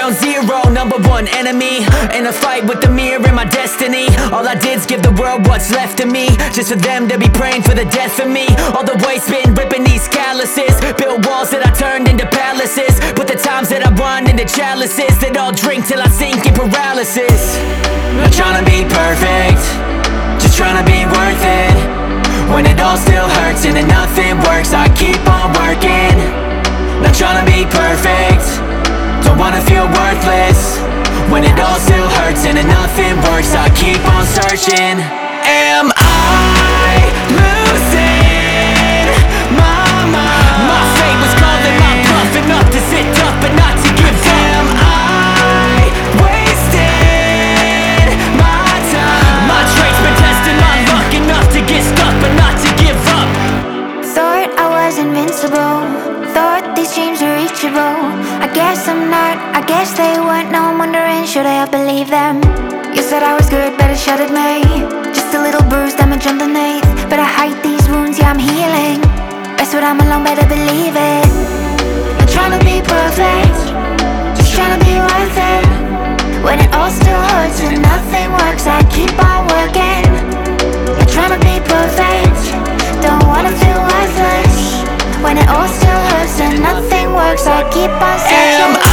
ground zero, number one enemy. In a fight with the mirror in my destiny. All I did's give the world what's left of me, just for them to be praying for the death of me. All the waste been ripping these calluses, built walls that I turned into palaces, put the times that I won into chalices that all drink till I sink in paralysis. Not trying to be perfect, just trying to be worth it. When it all still hurts and then nothing works, I keep on working. Not trying to be perfect, don't wanna feel worthless. When it all still hurts and then nothing works, I keep on searching. Am I losing my mind? My fate was calling my bluff, enough to sit up but not to give up. Am I wasting my time? My trait's been testing my luck, enough to get stuck but not to give up. Thought I was invincible, thought these dreams were reachable. I guess I'm not, I guess they weren't. Now I'm wondering, should I have believed them? You said I was good, but it shattered me. Just a little bruise, damage underneath. But I hide these wounds, yeah, I'm healing. Best when I'm alone, better believe it. Not trying to be perfect, just trying to be worth it. When it all still hurts and nothing works, I keep on working. Not trying to be perfect, don't wanna feel worthless. When it all still hurts and nothing works, I keep on searching.